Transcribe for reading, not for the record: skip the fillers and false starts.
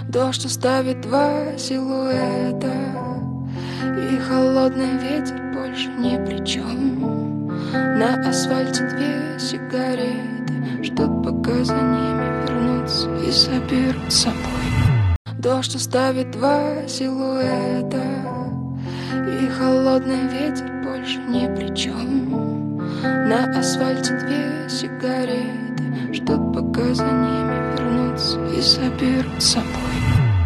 Дождь оставит два силуэта, и холодный ветер больше ни при чем. На асфальте две сигареты, ждут, пока за ними вернутся и соберут с собой. Дождь оставит два силуэта, и холодный ветер больше ни при чем. На асфальте две сигареты, ждут, пока за ними вернутся и соберут с собой.